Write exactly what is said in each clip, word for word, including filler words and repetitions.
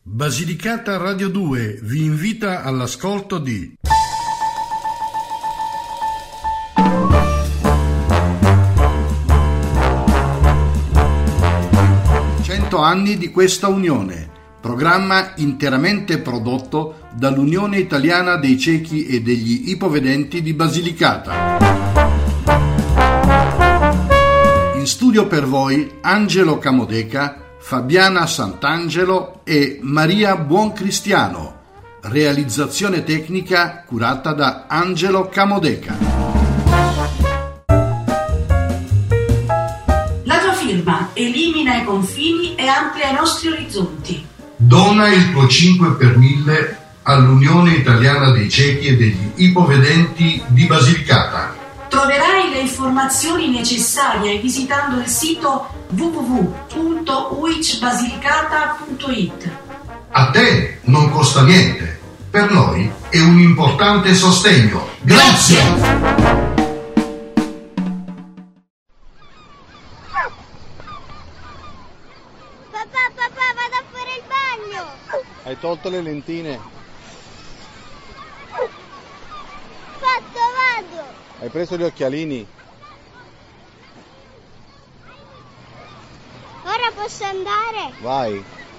Basilicata Radio due vi invita all'ascolto di cento anni di questa unione, programma interamente prodotto dall'Unione Italiana dei Ciechi e degli Ipovedenti di Basilicata. In studio per voi Angelo Camodeca, Fabiana Sant'Angelo e Maria Buoncristiano. Realizzazione tecnica curata da Angelo Camodeca. La tua firma elimina i confini e amplia i nostri orizzonti. Dona il tuo cinque per mille all'Unione Italiana dei Ciechi e degli Ipovedenti di Basilicata. Troverai le informazioni necessarie visitando il sito w w w punto u i c basilicata punto i t. A te non costa niente, per noi è un importante sostegno. Grazie! Papà, papà, vado a fare il bagno! Hai tolto le lentine? Fatto, vado! Hai preso gli occhialini? Ora posso andare? Vai.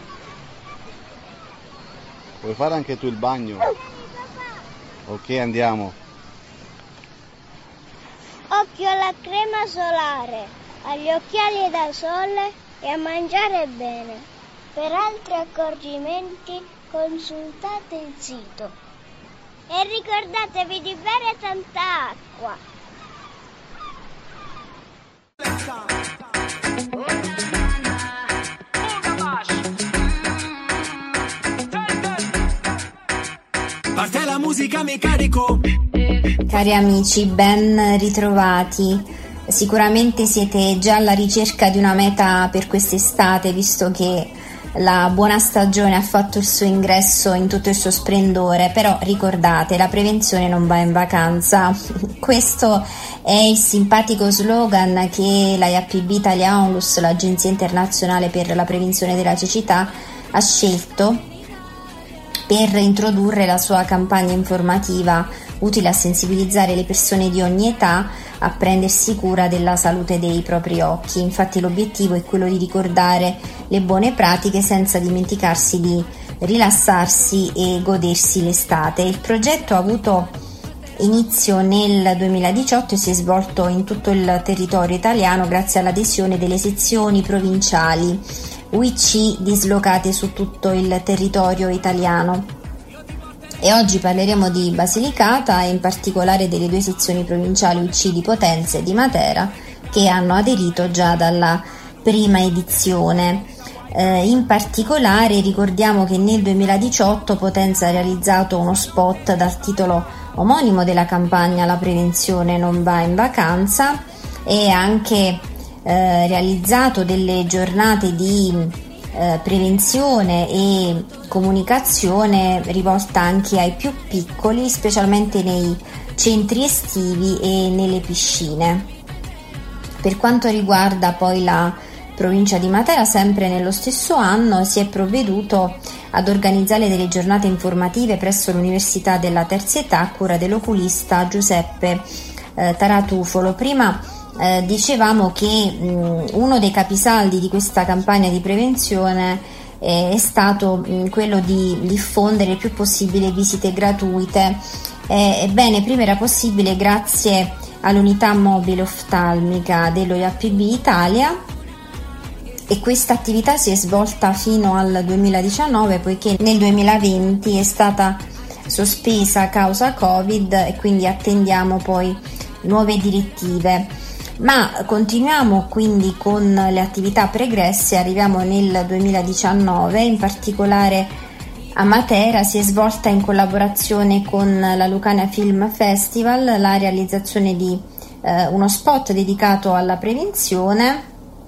Vuoi fare anche tu il bagno? Ok, andiamo. Occhio alla crema solare, agli occhiali da sole e a mangiare bene. Per altri accorgimenti consultate il sito. E ricordatevi di bere tanta acqua. Parte la musica, mi carico. Cari amici, ben ritrovati. Sicuramente siete già alla ricerca di una meta per quest'estate, visto che la buona stagione ha fatto il suo ingresso in tutto il suo splendore, però ricordate, la prevenzione non va in vacanza. Questo è il simpatico slogan che la I A P B Italia Onlus, l'Agenzia Internazionale per la Prevenzione della Cecità, ha scelto per introdurre la sua campagna informativa utile a sensibilizzare le persone di ogni età a prendersi cura della salute dei propri occhi. Infatti l'obiettivo è quello di ricordare le buone pratiche senza dimenticarsi di rilassarsi e godersi l'estate. Il progetto ha avuto inizio nel duemiladiciotto e si è svolto in tutto il territorio italiano grazie all'adesione delle sezioni provinciali U I C dislocate su tutto il territorio italiano. E oggi parleremo di Basilicata e in particolare delle due sezioni provinciali U I C di Potenza e di Matera che hanno aderito già dalla prima edizione. Eh, in particolare ricordiamo che nel duemiladiciotto Potenza ha realizzato uno spot dal titolo omonimo della campagna La prevenzione non va in vacanza e anche eh, realizzato delle giornate di Eh, prevenzione e comunicazione rivolta anche ai più piccoli, specialmente nei centri estivi e nelle piscine. Per quanto riguarda poi la provincia di Matera, sempre nello stesso anno si è provveduto ad organizzare delle giornate informative presso l'Università della Terza Età a cura dell'oculista Giuseppe eh, Taratufolo. Prima Eh, dicevamo che mh, uno dei capisaldi di questa campagna di prevenzione eh, è stato mh, quello di diffondere il più possibile visite gratuite. Eh, ebbene, prima era possibile grazie all'unità mobile oftalmica dello I A P B Italia e questa attività si è svolta fino al duemiladiciannove, poiché nel duemilaventi è stata sospesa a causa Covid e quindi attendiamo poi nuove direttive. Ma continuiamo quindi con le attività pregresse, arriviamo nel duemiladiciannove, in particolare a Matera si è svolta in collaborazione con la Lucania Film Festival la realizzazione di eh, uno spot dedicato alla prevenzione,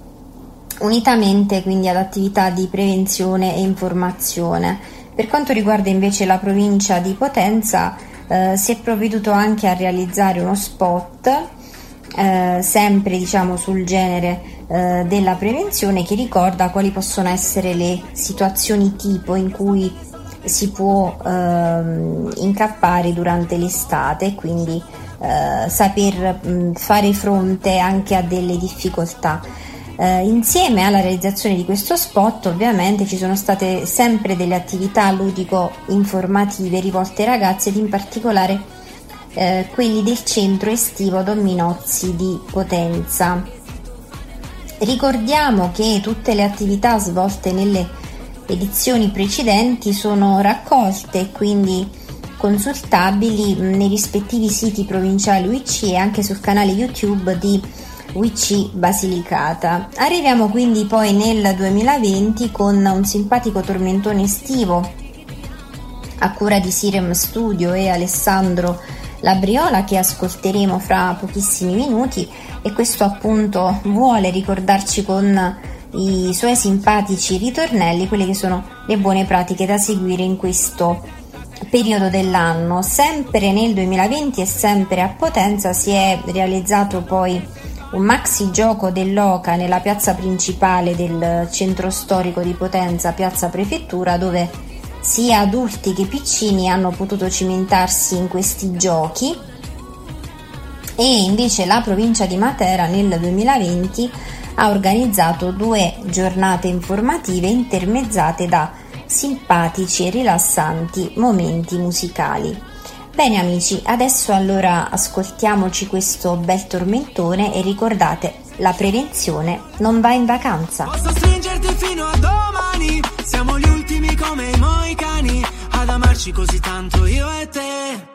unitamente quindi ad attività di prevenzione e informazione. Per quanto riguarda invece la provincia di Potenza, eh, si è provveduto anche a realizzare uno spot eh, sempre diciamo sul genere eh, della prevenzione, che ricorda quali possono essere le situazioni tipo in cui si può ehm, incappare durante l'estate, quindi eh, saper mh, fare fronte anche a delle difficoltà. Eh, insieme alla realizzazione di questo spot ovviamente ci sono state sempre delle attività ludico-informative rivolte ai ragazzi, ed in particolare eh, quelli del centro estivo Don Minozzi di Potenza. Ricordiamo che tutte le attività svolte nelle edizioni precedenti sono raccolte e quindi consultabili nei rispettivi siti provinciali U I C e anche sul canale YouTube di U I C Basilicata. Arriviamo quindi poi nel duemilaventi con un simpatico tormentone estivo a cura di Sirem Studio e Alessandro Labriola, che ascolteremo fra pochissimi minuti, e questo appunto vuole ricordarci con i suoi simpatici ritornelli quelle che sono le buone pratiche da seguire in questo periodo dell'anno. Sempre nel duemilaventi e sempre a Potenza si è realizzato poi un maxi gioco dell'Oca nella piazza principale del centro storico di Potenza, piazza Prefettura, dove sia adulti che piccini hanno potuto cimentarsi in questi giochi. E invece la provincia di Matera nel duemilaventi ha organizzato due giornate informative intermezzate da simpatici e rilassanti momenti musicali. Bene amici, adesso allora ascoltiamoci questo bel tormentone e ricordate, la prevenzione non va in vacanza. Posso stringerti fino a domani, siamo gli ultimi come i moicani ad amarci così tanto io e te.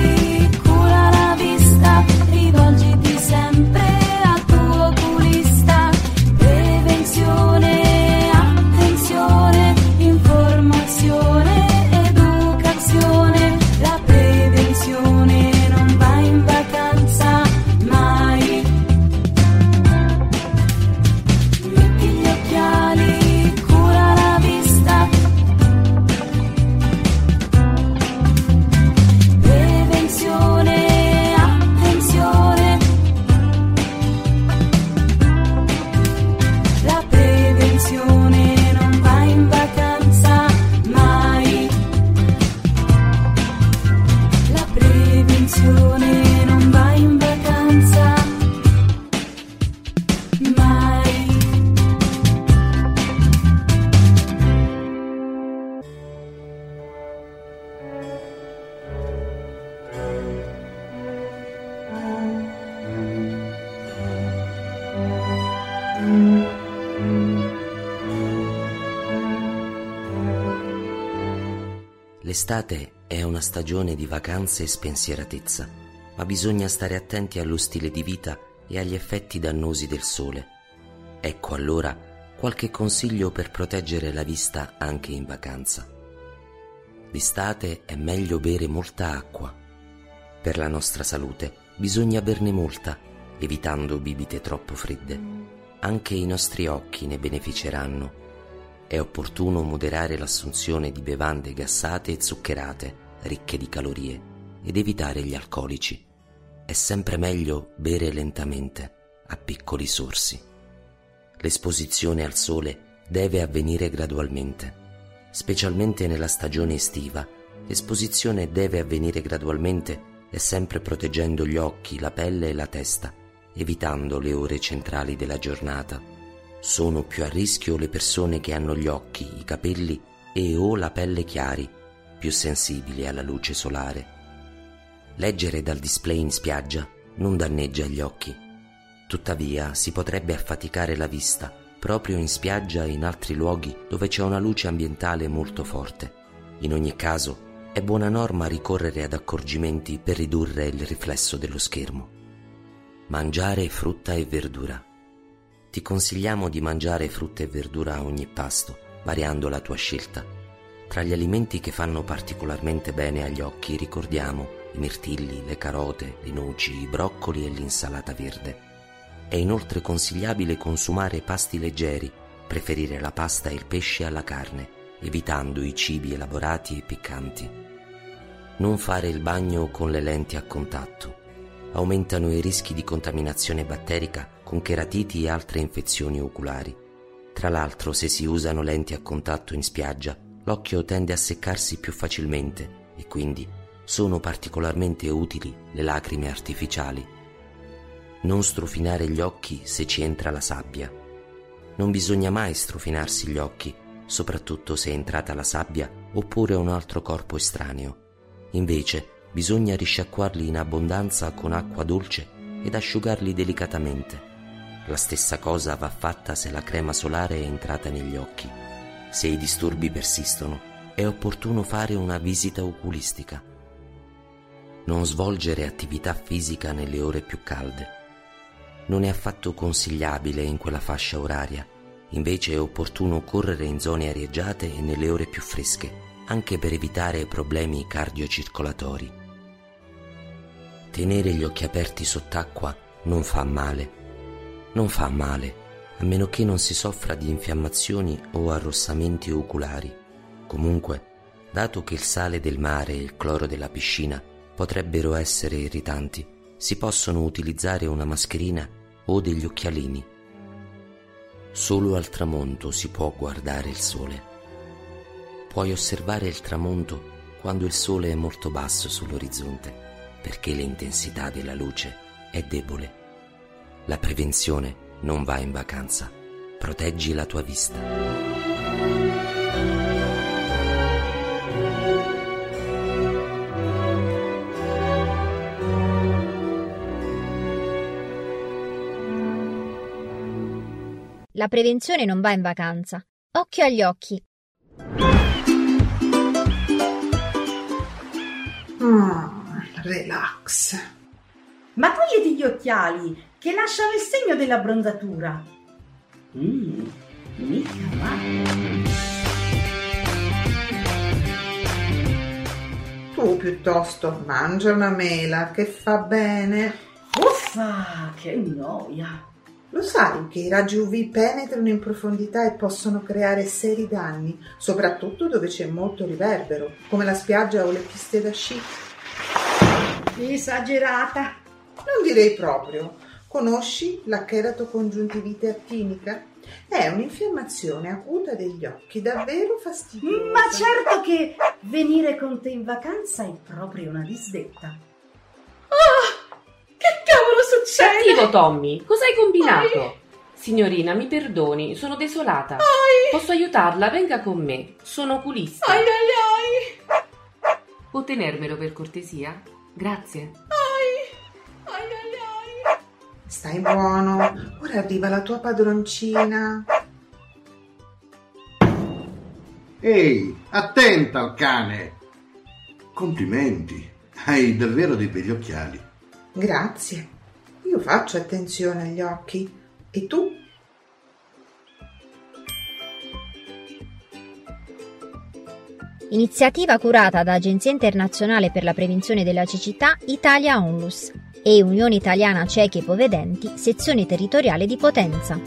Rivolgiti sempre al tuo oculista. L'estate è una stagione di vacanze e spensieratezza, ma bisogna stare attenti allo stile di vita e agli effetti dannosi del sole. Ecco allora qualche consiglio per proteggere la vista anche in vacanza. D'estate è meglio bere molta acqua. Per la nostra salute bisogna berne molta, evitando bibite troppo fredde. Anche i nostri occhi ne beneficeranno. È opportuno moderare l'assunzione di bevande gassate e zuccherate, ricche di calorie, ed evitare gli alcolici. È sempre meglio bere lentamente, a piccoli sorsi. L'esposizione al sole deve avvenire gradualmente. Specialmente nella stagione estiva, l'esposizione deve avvenire gradualmente e sempre proteggendo gli occhi, la pelle e la testa, evitando le ore centrali della giornata. Sono più a rischio le persone che hanno gli occhi, i capelli e o la pelle chiari, più sensibili alla luce solare. Leggere dal display in spiaggia non danneggia gli occhi. Tuttavia si potrebbe affaticare la vista proprio in spiaggia e in altri luoghi dove c'è una luce ambientale molto forte. In ogni caso è buona norma ricorrere ad accorgimenti per ridurre il riflesso dello schermo. Mangiare frutta e verdura. Ti consigliamo di mangiare frutta e verdura a ogni pasto, variando la tua scelta. Tra gli alimenti che fanno particolarmente bene agli occhi ricordiamo i mirtilli, le carote, le noci, i broccoli e l'insalata verde. È inoltre consigliabile consumare pasti leggeri, preferire la pasta e il pesce alla carne, evitando i cibi elaborati e piccanti. Non fare il bagno con le lenti a contatto. Aumentano i rischi di contaminazione batterica con cheratiti e altre infezioni oculari. Tra l'altro, se si usano lenti a contatto in spiaggia, l'occhio tende a seccarsi più facilmente e quindi sono particolarmente utili le lacrime artificiali. Non strofinare gli occhi se ci entra la sabbia. Non bisogna mai strofinarsi gli occhi, soprattutto se è entrata la sabbia oppure un altro corpo estraneo. Invece, bisogna risciacquarli in abbondanza con acqua dolce ed asciugarli delicatamente. La stessa cosa va fatta se la crema solare è entrata negli occhi. Se i disturbi persistono, è opportuno fare una visita oculistica. Non svolgere attività fisica nelle ore più calde. Non è affatto consigliabile in quella fascia oraria, invece è opportuno correre in zone arieggiate e nelle ore più fresche, anche per evitare problemi cardiocircolatori. Tenere gli occhi aperti sott'acqua non fa male. Non fa male, a meno che non si soffra di infiammazioni o arrossamenti oculari. Comunque, dato che il sale del mare e il cloro della piscina potrebbero essere irritanti, si possono utilizzare una mascherina o degli occhialini. Solo al tramonto si può guardare il sole. Puoi osservare il tramonto quando il sole è molto basso sull'orizzonte, perché l'intensità della luce è debole. La prevenzione non va in vacanza. Proteggi la tua vista. La prevenzione non va in vacanza. Occhio agli occhi. Mm, relax. Ma togliti gli occhiali, che lasciano il segno dell'abbronzatura. Mmm, mica male. Tu piuttosto mangia una mela che fa bene. Uffa, che noia. Lo sai che i raggi U V penetrano in profondità e possono creare seri danni, soprattutto dove c'è molto riverbero, come la spiaggia o le piste da sci. Esagerata. Non direi proprio. Conosci la cheratocongiuntivite attinica? È un'infiammazione acuta degli occhi, davvero fastidiosa. Ma certo che venire con te in vacanza è proprio una disdetta. Ah! Che cavolo succede? Cattivo Tommy, cosa hai combinato? Ai. Signorina, mi perdoni, sono desolata. Ai. Posso aiutarla? Venga con me. Sono oculista. Ai ai ai. Può tenermelo per cortesia? Grazie. Ai. Ai ai ai. Stai buono. Ora arriva la tua padroncina. Ehi, attenta al cane. Complimenti, hai davvero dei begli occhiali. Grazie. Io faccio attenzione agli occhi. E tu? Iniziativa curata da Agenzia Internazionale per la Prevenzione della Cecità Italia Onlus e Unione Italiana Ciechi e Ipovedenti, sezione territoriale di Potenza.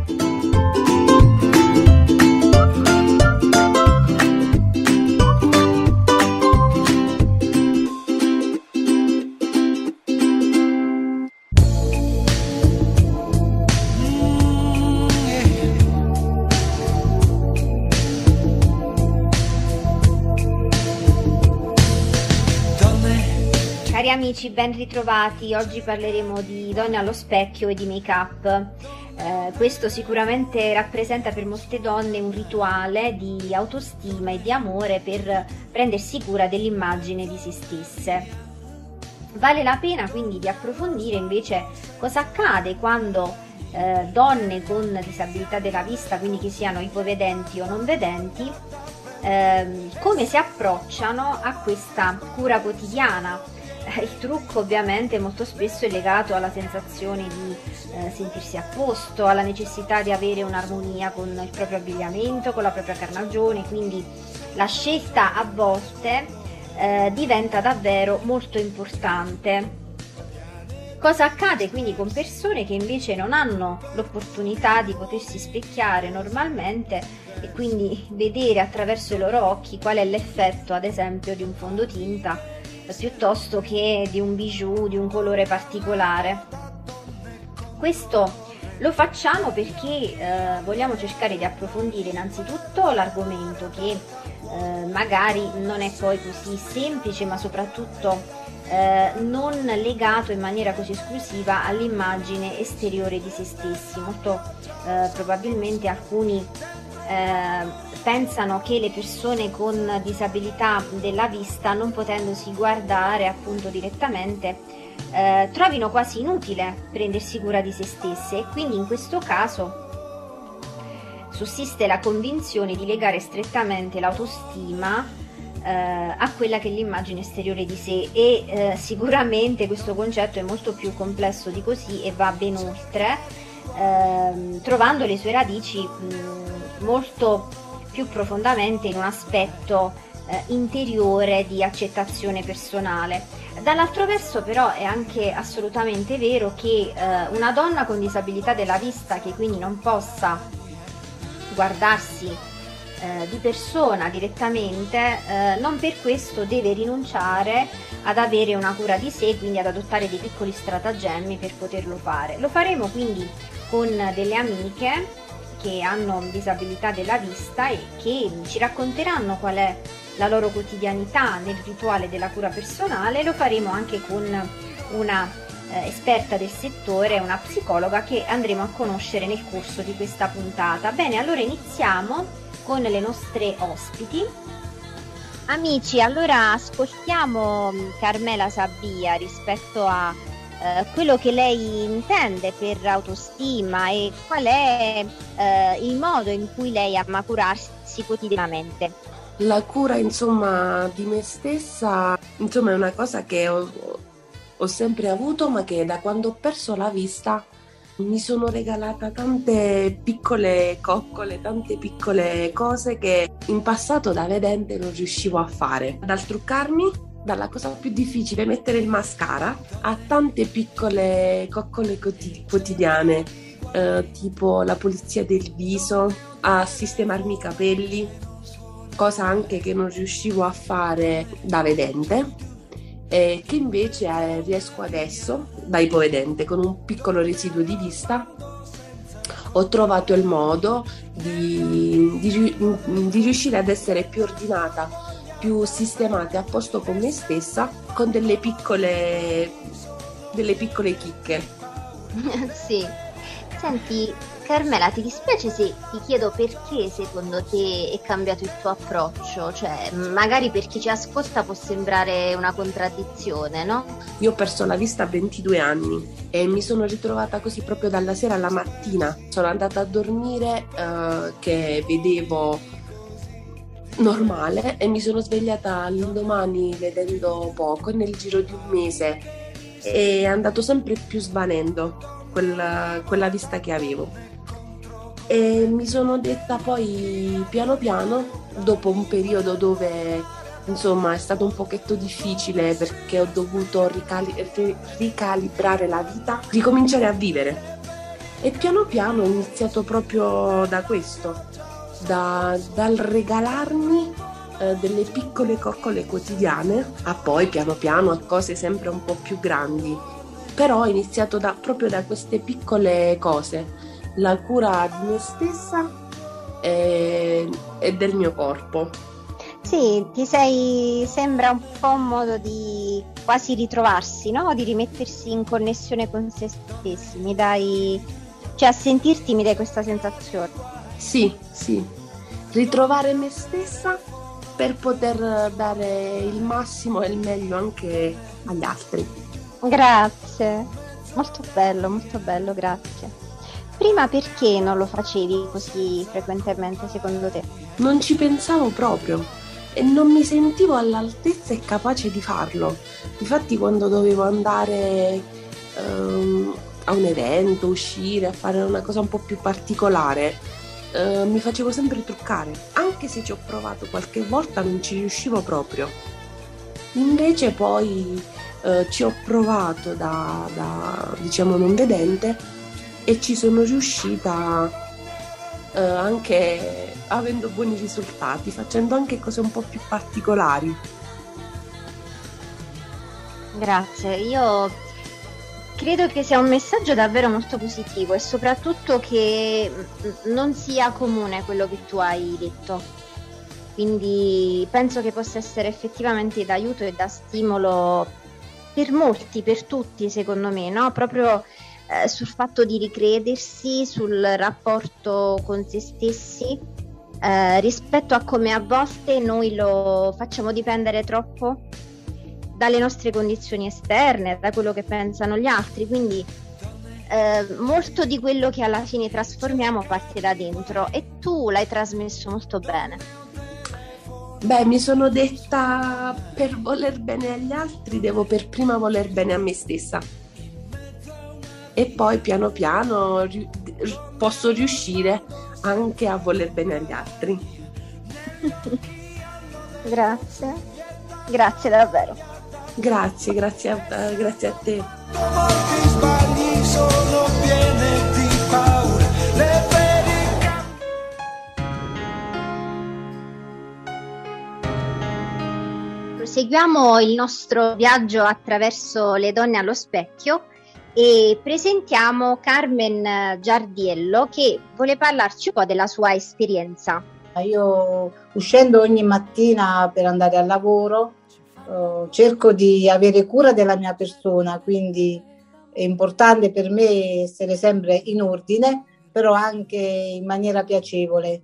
Cari amici, ben ritrovati. Oggi parleremo di donne allo specchio e di make-up. Eh, questo sicuramente rappresenta per molte donne un rituale di autostima e di amore per prendersi cura dell'immagine di se stesse. Vale la pena quindi di approfondire invece cosa accade quando eh, donne con disabilità della vista, quindi che siano ipovedenti o non vedenti, eh, come si approcciano a questa cura quotidiana. Il trucco ovviamente molto spesso è legato alla sensazione di eh, sentirsi a posto, alla necessità di avere un'armonia con il proprio abbigliamento, con la propria carnagione, quindi la scelta a volte eh, diventa davvero molto importante. Cosa accade quindi con persone che invece non hanno l'opportunità di potersi specchiare normalmente e quindi vedere attraverso i loro occhi qual è l'effetto, ad esempio, di un fondotinta piuttosto che di un bijou di un colore particolare? Questo lo facciamo perché eh, vogliamo cercare di approfondire innanzitutto l'argomento che eh, magari non è poi così semplice, ma soprattutto eh, non legato in maniera così esclusiva all'immagine esteriore di se stessi. Molto eh, probabilmente alcuni eh, pensano che le persone con disabilità della vista, non potendosi guardare appunto direttamente, eh, trovino quasi inutile prendersi cura di se stesse, e quindi in questo caso sussiste la convinzione di legare strettamente l'autostima eh, a quella che è l'immagine esteriore di sé, e eh, sicuramente questo concetto è molto più complesso di così e va ben oltre, eh, trovando le sue radici mh, molto più profondamente in un aspetto eh, interiore di accettazione personale. Dall'altro verso però è anche assolutamente vero che eh, una donna con disabilità della vista, che quindi non possa guardarsi eh, di persona direttamente, eh, non per questo deve rinunciare ad avere una cura di sé, quindi ad adottare dei piccoli stratagemmi per poterlo fare. Lo faremo quindi con delle amiche che hanno disabilità della vista e che ci racconteranno qual è la loro quotidianità nel rituale della cura personale. Lo faremo anche con una eh, esperta del settore, una psicologa che andremo a conoscere nel corso di questa puntata. Bene, allora iniziamo con le nostre ospiti. Amici, allora ascoltiamo Carmela Sabbia rispetto a Uh, quello che lei intende per autostima e qual è uh, il modo in cui lei ama curarsi quotidianamente. La cura, insomma, di me stessa, insomma, è una cosa che ho, ho sempre avuto, ma che da quando ho perso la vista mi sono regalata tante piccole coccole, tante piccole cose che in passato da vedente non riuscivo a fare. Dal truccarmi, dalla cosa più difficile, mettere il mascara, a tante piccole coccole quotidiane, eh, tipo la pulizia del viso, a sistemarmi i capelli, cosa anche che non riuscivo a fare da vedente e che invece eh, riesco adesso da ipovedente. Con un piccolo residuo di vista ho trovato il modo di, di, di riuscire ad essere più ordinata, più sistemate, a posto con me stessa, con delle piccole delle piccole chicche. Sì. Senti Carmela, ti dispiace se ti chiedo perché secondo te è cambiato il tuo approccio? Cioè, magari per chi ci ascolta può sembrare una contraddizione, no? Io ho perso la vista a ventidue anni e mi sono ritrovata così proprio dalla sera alla mattina. Sono andata a dormire eh, che vedevo normale e mi sono svegliata l'indomani vedendo poco e nel giro di un mese è andato sempre più svanendo quella, quella vista che avevo. E mi sono detta poi piano piano, dopo un periodo dove insomma è stato un pochetto difficile perché ho dovuto ricali- ricalibrare la vita, ricominciare a vivere. E piano piano ho iniziato proprio da questo, da, dal regalarmi eh, delle piccole coccole quotidiane a poi piano piano a cose sempre un po' più grandi. Però ho iniziato da, proprio da queste piccole cose, la cura di me stessa e, e del mio corpo. Sì, ti sei, sembra un po' un modo di quasi ritrovarsi, no? Di rimettersi in connessione con se stessi, mi dai, cioè a sentirti mi dai questa sensazione. Sì, sì, ritrovare me stessa per poter dare il massimo e il meglio anche agli altri. Grazie, molto bello, molto bello, grazie. Prima perché non lo facevi così frequentemente secondo te? Non ci pensavo proprio e non mi sentivo all'altezza e capace di farlo. Infatti quando dovevo andare um, a un evento, uscire, a fare una cosa un po' più particolare, uh, mi facevo sempre truccare. Anche se ci ho provato qualche volta non ci riuscivo proprio. Invece poi uh, ci ho provato da, da diciamo non vedente e ci sono riuscita eh, anche avendo buoni risultati, facendo anche cose un po' più particolari. Grazie, io credo che sia un messaggio davvero molto positivo e soprattutto che non sia comune quello che tu hai detto. Quindi penso che possa essere effettivamente d'aiuto e da stimolo per molti, per tutti secondo me, no? Proprio Eh, sul fatto di ricredersi, sul rapporto con se stessi, eh, rispetto a come a volte noi lo facciamo dipendere troppo dalle nostre condizioni esterne, da quello che pensano gli altri, quindi eh, molto di quello che alla fine trasformiamo parte da dentro e tu l'hai trasmesso molto bene. Beh, mi sono detta, per voler bene agli altri devo per prima voler bene a me stessa. E poi piano piano ri- posso riuscire anche a voler bene agli altri. Grazie, grazie davvero. Grazie, grazie a, uh, grazie a te. Molti sbagli sono piene di paura, le Proseguiamo il nostro viaggio attraverso le donne allo specchio e presentiamo Carmen Giardiello che vuole parlarci un po' della sua esperienza. Io uscendo ogni mattina per andare al lavoro eh, cerco di avere cura della mia persona, quindi è importante per me essere sempre in ordine, però anche in maniera piacevole.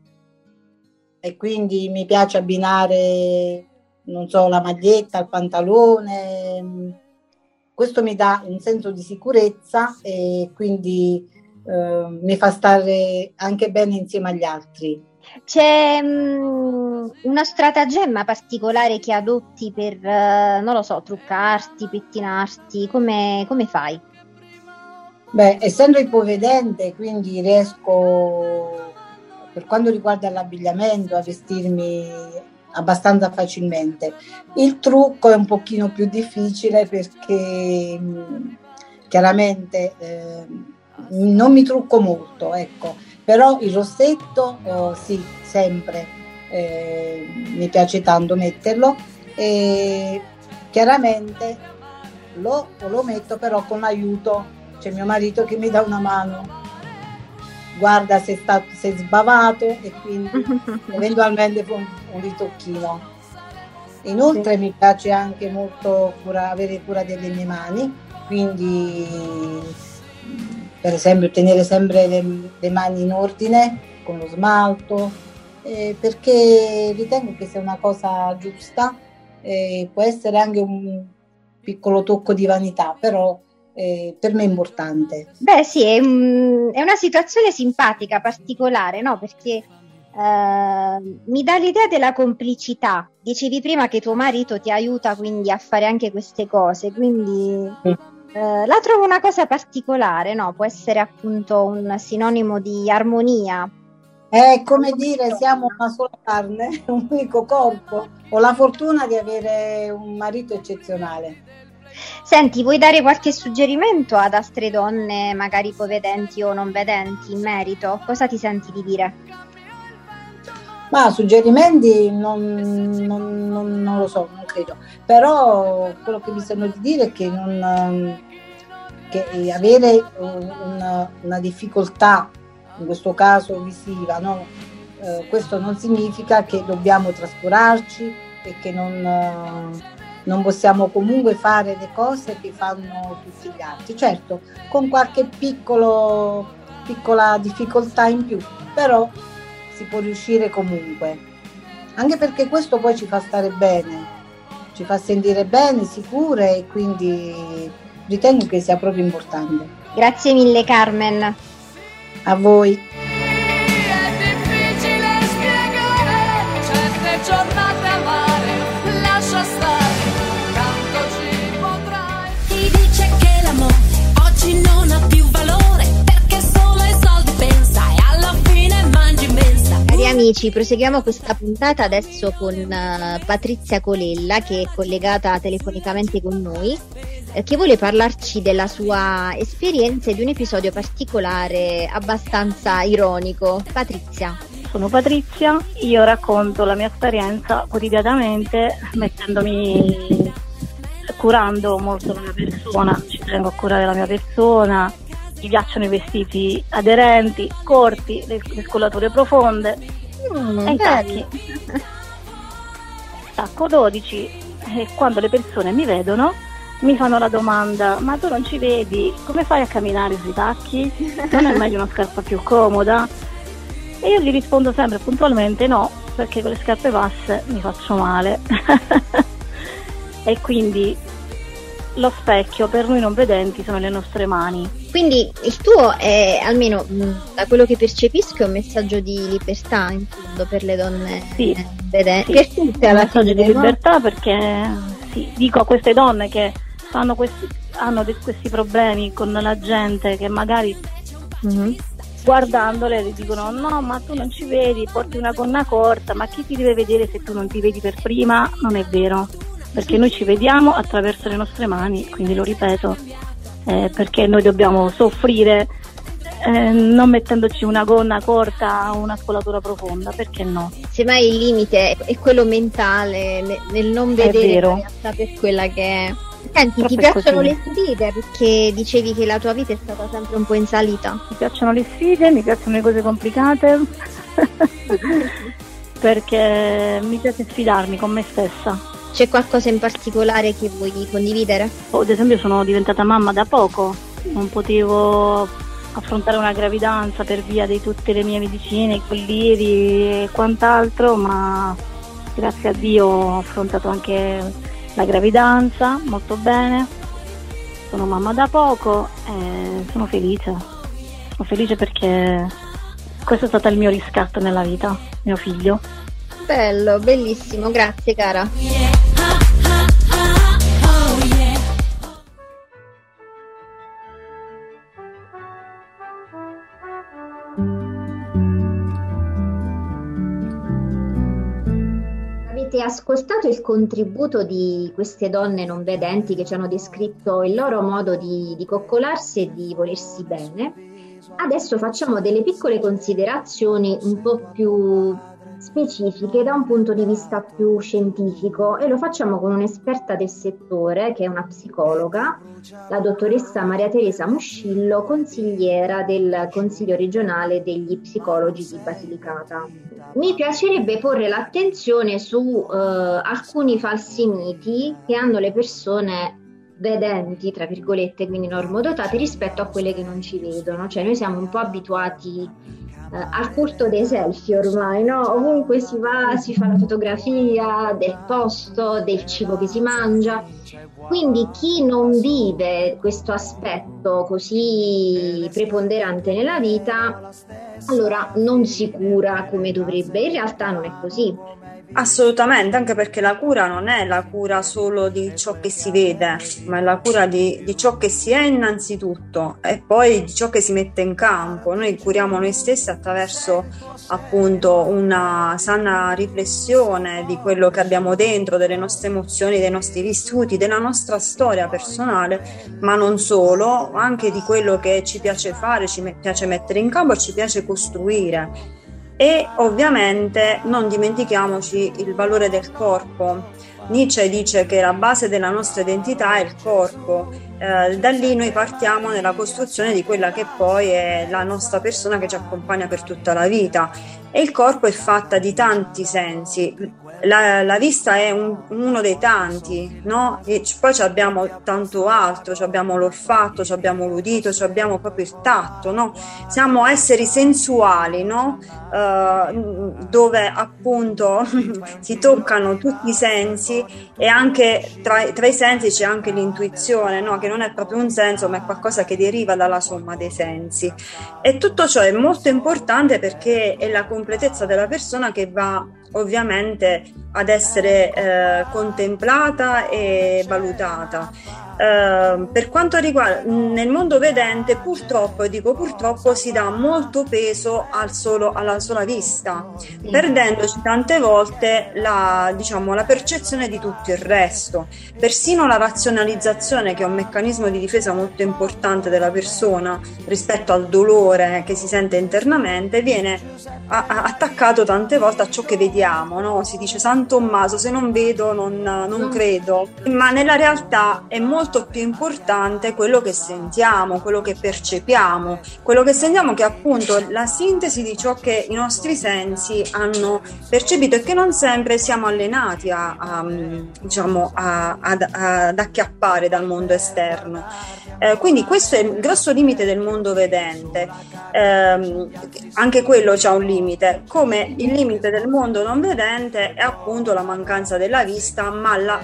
E quindi mi piace abbinare, non so, la maglietta, il pantalone. Questo mi dà un senso di sicurezza e quindi eh, mi fa stare anche bene insieme agli altri. C'è um, una stratagemma particolare che adotti per, uh, non lo so, truccarti, pettinarti? Come, come fai? Beh, essendo ipovedente, quindi riesco, per quanto riguarda l'abbigliamento, a vestirmi abbastanza facilmente. Il trucco è un pochino più difficile perché mh, chiaramente eh, non mi trucco molto, ecco, però il rossetto oh, sì, sempre eh, mi piace tanto metterlo e chiaramente lo, lo metto però con aiuto, c'è mio marito che mi dà una mano, guarda se sta se è sbavato e quindi eventualmente un, un ritocchino. Inoltre sì, mi piace anche molto cura, avere cura delle mie mani, quindi per esempio tenere sempre le, le mani in ordine con lo smalto, eh, perché ritengo che sia una cosa giusta, eh, può essere anche un piccolo tocco di vanità, però Eh, per me è importante. Beh sì, è, un, è una situazione simpatica, particolare, no? Perché Uh, mi dà l'idea della complicità. Dicevi prima che tuo marito ti aiuta quindi a fare anche queste cose, quindi uh, la trovo una cosa particolare, no? Può essere appunto un sinonimo di armonia. È come dire, siamo una sola carne, un unico corpo. Ho la fortuna di avere un marito eccezionale. Senti, vuoi dare qualche suggerimento ad altre donne, magari ipovedenti o non vedenti, in merito? Cosa ti senti di dire? Ma suggerimenti non, non, non, non lo so, non credo. Però quello che mi sento di dire è che, non, che avere una, una difficoltà, in questo caso visiva, no? Eh, questo non significa che dobbiamo trascurarci e che non, eh, non possiamo comunque fare le cose che fanno tutti gli altri. Certo, con qualche piccolo, piccola difficoltà in più, però si può riuscire comunque, anche perché questo poi ci fa stare bene, ci fa sentire bene, sicure, e quindi ritengo che sia proprio importante. Grazie mille Carmen. A voi. È difficile spiegare certe giornate amare, lascia stare, tanto ci potrai. Chi dice che l'amore oggi non ha più valore, perché solo ai soldi pensa e alla fine mangi mensa. Cari amici, proseguiamo questa puntata adesso con uh, Patrizia Colella, che è collegata telefonicamente con noi, eh, che vuole parlarci della sua esperienza e di un episodio particolare abbastanza ironico. Patrizia. Sono Patrizia, io racconto la mia esperienza quotidianamente mettendomi, curando molto la mia persona, ci tengo a curare la mia persona. Mi piacciono i vestiti aderenti, corti, le, le scollature profonde mm, e i tacchi. Tacco dodici, e quando le persone mi vedono mi fanno la domanda: ma tu non ci vedi? Come fai a camminare sui tacchi? Non è meglio una scarpa più comoda? E io gli rispondo sempre puntualmente no, perché con le scarpe basse mi faccio male. E quindi lo specchio per noi non vedenti sono le nostre mani. Quindi il tuo è, almeno da quello che percepisco, è un messaggio di libertà in fondo per le donne sì, vedenti. Sì, per tutte, è un messaggio fine, di libertà, no? Perché sì, dico a queste donne che fanno questi, hanno de- questi problemi con la gente, che magari mm-hmm. guardandole le dicono no, ma tu non ci vedi, porti una gonna corta, ma chi ti deve vedere se tu non ti vedi per prima? Non è vero, perché noi ci vediamo attraverso le nostre mani, quindi lo ripeto, eh, perché noi dobbiamo soffrire eh, non mettendoci una gonna corta o una scollatura profonda, perché no? Semmai il limite è quello mentale, nel non vedere la realtà per quella che è. Senti, Troppo ti piacciono così. Le sfide? Perché dicevi che la tua vita è stata sempre un po' in salita. Mi piacciono le sfide, mi piacciono le cose complicate, perché mi piace sfidarmi con me stessa. C'è qualcosa in particolare che vuoi condividere? Oh, ad esempio sono diventata mamma da poco, non potevo affrontare una gravidanza per via di tutte le mie medicine, i colliri e quant'altro, ma grazie a Dio ho affrontato anche la gravidanza molto bene, sono mamma da poco e sono felice, sono felice perché questo è stato il mio riscatto nella vita, mio figlio. Bello, bellissimo, grazie cara. Avete ascoltato il contributo di queste donne non vedenti che ci hanno descritto il loro modo di, di coccolarsi e di volersi bene. Adesso facciamo delle piccole considerazioni un po' più specifiche da un punto di vista più scientifico, e lo facciamo con un'esperta del settore che è una psicologa, la dottoressa Maria Teresa Muscillo, consigliera del Consiglio regionale degli psicologi di Basilicata. Mi piacerebbe porre l'attenzione su eh, alcuni falsi miti che hanno le persone vedenti, tra virgolette, quindi normodotate, rispetto a quelle che non ci vedono. Cioè noi siamo un po' abituati Uh, al culto dei selfie ormai, no? Ovunque si va si fa la fotografia del posto, del cibo che si mangia, quindi chi non vive questo aspetto così preponderante nella vita Allora, non si cura come dovrebbe, in realtà non è così. Assolutamente, anche perché la cura non è la cura solo di ciò che si vede, ma è la cura di, di ciò che si è innanzitutto e poi di ciò che si mette in campo. Noi curiamo noi stessi attraverso appunto una sana riflessione di quello che abbiamo dentro, delle nostre emozioni, dei nostri vissuti, della nostra storia personale, ma non solo, anche di quello che ci piace fare, ci piace mettere in campo e ci piace costruire. E ovviamente non dimentichiamoci il valore del corpo. Nietzsche dice che la base della nostra identità è il corpo, eh, da lì noi partiamo nella costruzione di quella che poi è la nostra persona che ci accompagna per tutta la vita, e il corpo è fatta di tanti sensi. La, la vista è un, uno dei tanti, no? E poi abbiamo tanto altro, abbiamo l'olfatto, abbiamo l'udito, abbiamo proprio il tatto, no? Siamo esseri sensuali, no? Uh, dove appunto si toccano tutti i sensi, e anche tra, tra i sensi c'è anche l'intuizione, no? Che non è proprio un senso, ma è qualcosa che deriva dalla somma dei sensi. E tutto ciò è molto importante perché è la completezza della persona che va ovviamente ad essere eh, contemplata e valutata. Uh, per quanto riguarda nel mondo vedente, purtroppo, e dico purtroppo, si dà molto peso al solo, alla sola vista, sì, perdendoci tante volte la, diciamo, la percezione di tutto il resto. Persino la razionalizzazione, che è un meccanismo di difesa molto importante della persona rispetto al dolore che si sente internamente, viene a, a, attaccato tante volte a ciò che vediamo, no? Si dice San Tommaso, se non vedo non, non credo, ma nella realtà è molto molto più importante quello che sentiamo, quello che percepiamo, quello che sentiamo, che è appunto la sintesi di ciò che i nostri sensi hanno percepito e che non sempre siamo allenati a, a diciamo a, ad, ad acchiappare dal mondo esterno. Eh, quindi questo è il grosso limite del mondo vedente. Eh, anche quello c'ha un limite, come il limite del mondo non vedente è appunto la mancanza della vista, ma la,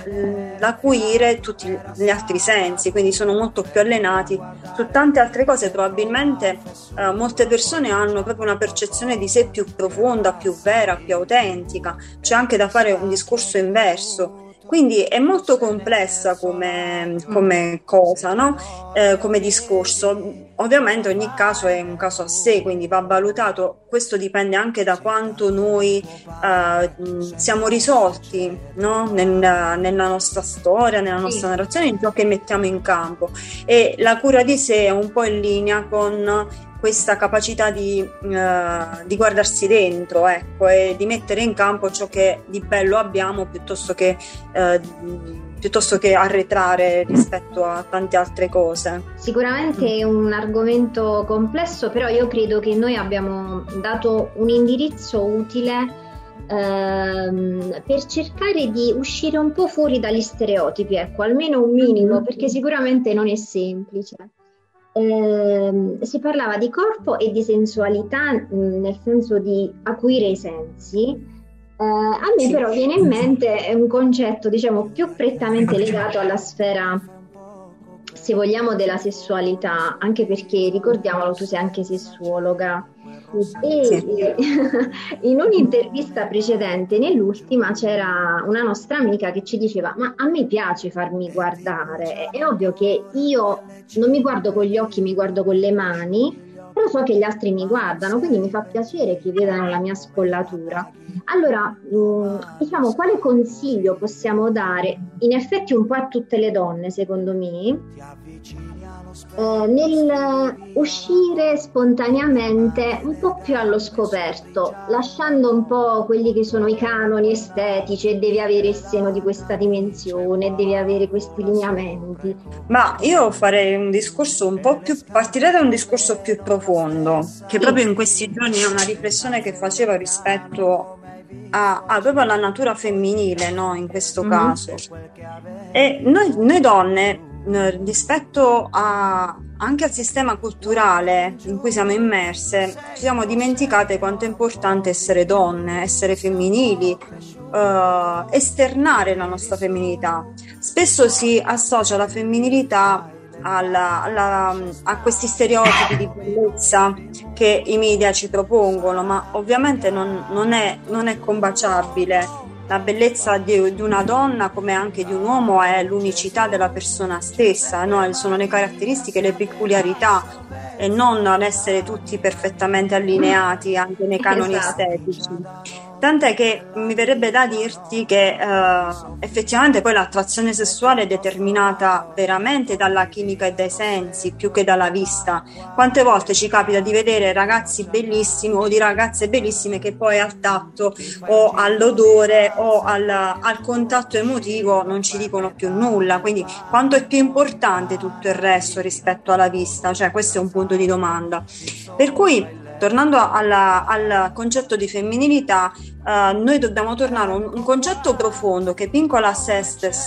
l'acuire tutti gli altri sensi, quindi sono molto più allenati su tante altre cose. Probabilmente eh, molte persone hanno proprio una percezione di sé più profonda, più vera, più autentica. C'è anche da fare un discorso inverso. Quindi è molto complessa come, come cosa, no? Eh, come discorso. Ovviamente ogni caso è un caso a sé, quindi va valutato. Questo dipende anche da quanto noi eh, siamo risolti, no? Nel, nella nostra storia, nella nostra sì. narrazione, in ciò che mettiamo in campo. E la cura di sé è un po' in linea con questa capacità di, uh, di guardarsi dentro, ecco, e di mettere in campo ciò che di bello abbiamo, piuttosto che uh, piuttosto che arretrare rispetto a tante altre cose. Sicuramente è un argomento complesso, però io credo che noi abbiamo dato un indirizzo utile ehm, per cercare di uscire un po' fuori dagli stereotipi, ecco, almeno un minimo, perché sicuramente non è semplice. Eh, si parlava di corpo e di sensualità, mh, nel senso di acuire i sensi. Eh, a me sì. però viene in mente un concetto, diciamo, più prettamente legato alla sfera, se vogliamo, della sessualità, anche perché, ricordiamolo, tu sei anche sessuologa. E sì. in un'intervista precedente, nell'ultima, c'era una nostra amica che ci diceva: ma a me piace farmi guardare, è ovvio che io non mi guardo con gli occhi, mi guardo con le mani, però so che gli altri mi guardano, quindi mi fa piacere che vedano la mia scollatura. Allora, mh, diciamo, quale consiglio possiamo dare, in effetti un po' a tutte le donne, secondo me, eh, nel uscire spontaneamente un po' più allo scoperto, lasciando un po' quelli che sono i canoni estetici, e devi avere il seno di questa dimensione, devi avere questi lineamenti? Ma io farei un discorso un po' più, partirei da un discorso più profondo, che sì. proprio in questi giorni è una riflessione che facevo rispetto a, a proprio alla natura femminile, no? In questo mm-hmm. caso. E noi, noi donne, rispetto a, anche al sistema culturale in cui siamo immerse, ci siamo dimenticate quanto è importante essere donne, essere femminili, uh, esternare la nostra femminilità. Spesso si associa la femminilità alla, alla, a questi stereotipi di bellezza che i media ci propongono, ma ovviamente non, non, è, non è combaciabile. La bellezza di, di una donna, come anche di un uomo, è l'unicità della persona stessa, no? Sono le caratteristiche, le peculiarità, e non l'essere tutti perfettamente allineati anche nei canoni Esatto. estetici. Tant'è che mi verrebbe da dirti che eh, effettivamente poi l'attrazione sessuale è determinata veramente dalla chimica e dai sensi più che dalla vista. Quante volte ci capita di vedere ragazzi bellissimi o di ragazze bellissime che poi al tatto o all'odore o al, al contatto emotivo non ci dicono più nulla, quindi quanto è più importante tutto il resto rispetto alla vista? Cioè, questo è un punto di domanda. Per cui, tornando alla, al concetto di femminilità, uh, noi dobbiamo tornare a un, un concetto profondo che Píncola Estés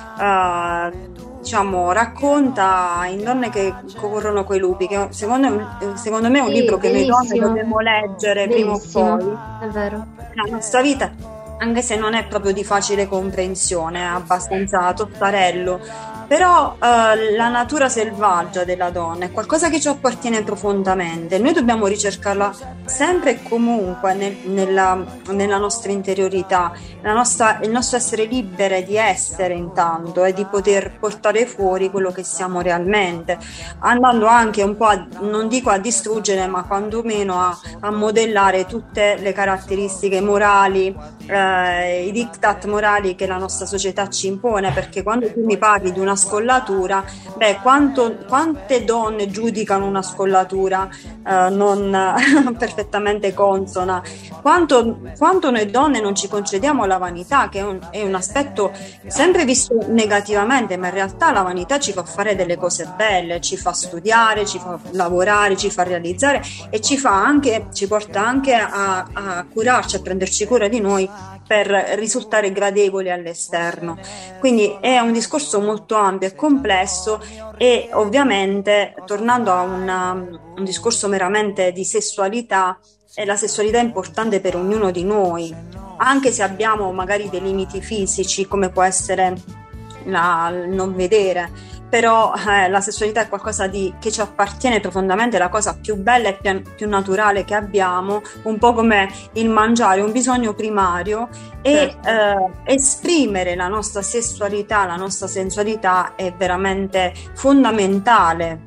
uh, diciamo, racconta in Donne che corrono coi lupi, che secondo, secondo me è un Sì, libro che noi donne bellissimo. dobbiamo leggere Bellissimo, prima o poi. è vero. La nostra vita, anche se non è proprio di facile comprensione, è abbastanza tottarello. Però eh, la natura selvaggia della donna è qualcosa che ci appartiene profondamente. Noi dobbiamo ricercarla sempre e comunque nel, nella, nella nostra interiorità, la nostra, il nostro essere libere di essere intanto e di poter portare fuori quello che siamo realmente, andando anche un po' a, non dico a distruggere, ma quantomeno a, a modellare tutte le caratteristiche morali, eh, i diktat morali che la nostra società ci impone, perché quando tu mi parli di una scollatura, beh, quanto, quante donne giudicano una scollatura eh, non perfettamente consona, quanto, quanto noi donne non ci concediamo la vanità, che è un, è un aspetto sempre visto negativamente, ma in realtà la vanità ci fa fare delle cose belle, ci fa studiare, ci fa lavorare, ci fa realizzare e ci fa anche, ci porta anche a, a curarci, a prenderci cura di noi per risultare gradevoli all'esterno. Quindi è un discorso molto ampio e complesso, e ovviamente, tornando a una, un discorso meramente di sessualità, e la sessualità è importante per ognuno di noi, anche se abbiamo magari dei limiti fisici, come può essere la, il non vedere, però eh, la sessualità è qualcosa di, che ci appartiene profondamente, è la cosa più bella e più, più naturale che abbiamo, un po' come il mangiare, un bisogno primario, e Certo. eh, esprimere la nostra sessualità, la nostra sensualità è veramente fondamentale.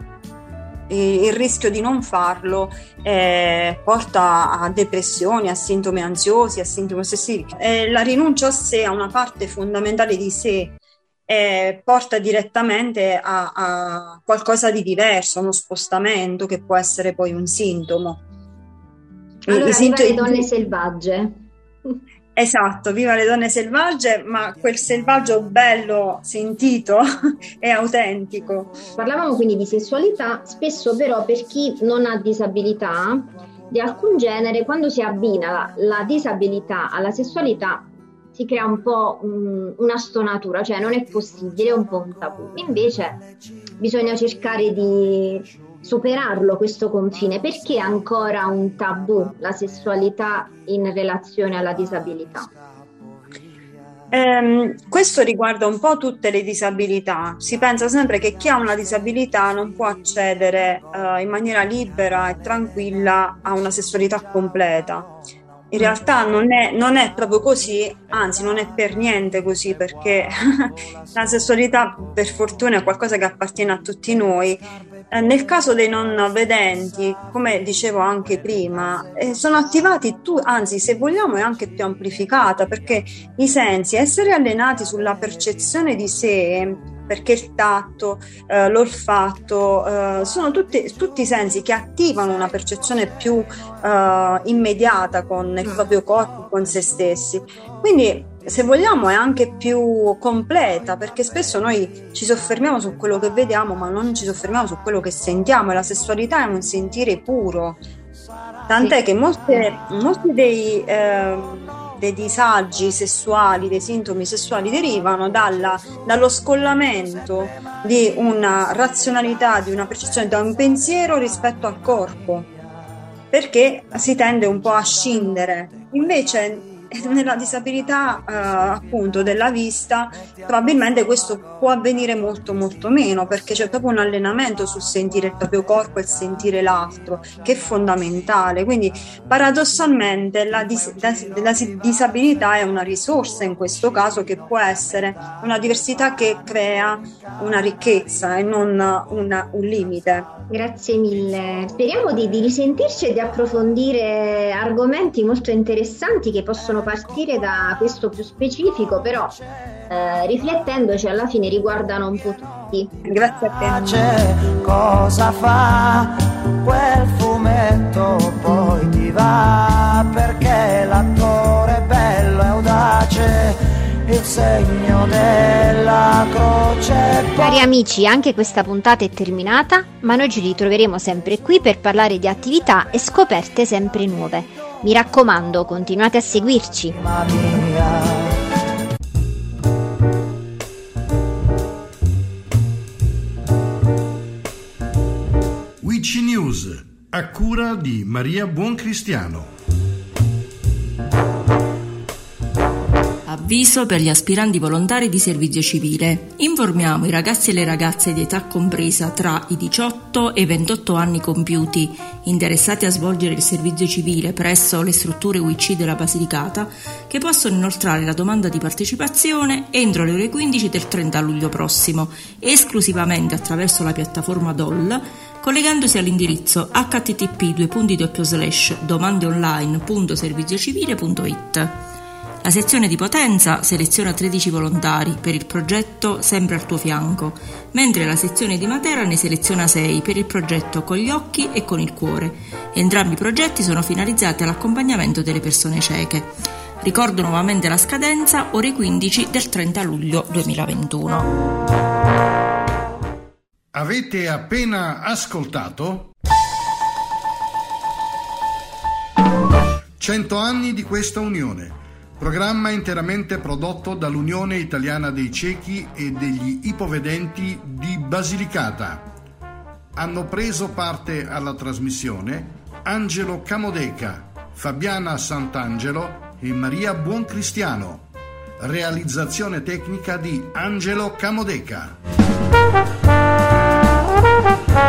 Il rischio di non farlo eh, porta a depressioni, a sintomi ansiosi, a sintomi ossessivi. Eh, la rinuncia a sé, a una parte fondamentale di sé, eh, porta direttamente a, a qualcosa di diverso, uno spostamento che può essere poi un sintomo. Allora, I sintomi- viva le donne selvagge. Esatto, viva le donne selvagge, ma quel selvaggio bello, sentito e autentico. Parlavamo quindi di sessualità, spesso però per chi non ha disabilità di alcun genere, quando si abbina la, la disabilità alla sessualità si crea un po' um, una stonatura, cioè non è possibile, è un po' un tabù. Invece bisogna cercare di superarlo questo confine. Perché è ancora un tabù la sessualità in relazione alla disabilità? Eh, questo riguarda un po' tutte le disabilità. Si pensa sempre che chi ha una disabilità non può accedere eh, in maniera libera e tranquilla a una sessualità completa. In realtà non è, non è proprio così, anzi non è per niente così, perché la sessualità per fortuna è qualcosa che appartiene a tutti noi. Eh, nel caso dei non vedenti, come dicevo anche prima, eh, sono attivati, tu, anzi se vogliamo è anche più amplificata, perché i sensi, essere allenati sulla percezione di sé, perché il tatto, eh, l'olfatto, eh, sono tutti, tutti i sensi che attivano una percezione più eh, immediata con il proprio corpo, con se stessi. Quindi, se vogliamo, è anche più completa, perché spesso noi ci soffermiamo su quello che vediamo, ma non ci soffermiamo su quello che sentiamo, e la sessualità è un sentire puro. Tant'è che molte, molti dei... Eh, dei disagi sessuali, dei sintomi sessuali derivano dalla, dallo scollamento di una razionalità, di una percezione, da un pensiero rispetto al corpo, perché si tende un po' a scindere. Invece nella disabilità eh, appunto della vista probabilmente questo può avvenire molto molto meno, perché c'è proprio un allenamento sul sentire il proprio corpo e il sentire l'altro, che è fondamentale. Quindi paradossalmente la, dis- la, la disabilità è una risorsa in questo caso, che può essere una diversità che crea una ricchezza e non una, un limite. Grazie mille, speriamo di, di risentirci e di approfondire argomenti molto interessanti che possono partire da questo più specifico, però eh, riflettendoci alla fine riguardano un po' tutti. Grazie a te. Cosa fa quel fumetto, poi ti va, perché l'attore è bello e audace, il segno della croce. Cari amici, anche questa puntata è terminata, ma noi ci ritroveremo sempre qui per parlare di attività e scoperte sempre nuove. Mi raccomando, continuate a seguirci. Witchy News, a cura di Maria Buoncristiano. Avviso per gli aspiranti volontari di servizio civile. Informiamo i ragazzi e le ragazze di età compresa tra i diciotto e i ventotto anni compiuti, interessati a svolgere il servizio civile presso le strutture U I C della Basilicata, che possono inoltrare la domanda di partecipazione entro le ore quindici del trenta luglio prossimo, esclusivamente attraverso la piattaforma D O L, collegandosi all'indirizzo h t t p due punti slash domandeonline punto serviziocivile punto i t. La sezione di Potenza seleziona tredici volontari per il progetto Sempre al tuo fianco, mentre la sezione di Matera ne seleziona sei per il progetto Con gli occhi e con il cuore. Entrambi i progetti sono finalizzati all'accompagnamento delle persone cieche. Ricordo nuovamente la scadenza, ore quindici del trenta luglio duemilaventuno. Avete appena ascoltato cento anni di questa unione. Programma interamente prodotto dall'Unione Italiana dei Ciechi e degli Ipovedenti di Basilicata. Hanno preso parte alla trasmissione Angelo Camodeca, Fabiana Sant'Angelo e Maria Buoncristiano. Realizzazione tecnica di Angelo Camodeca.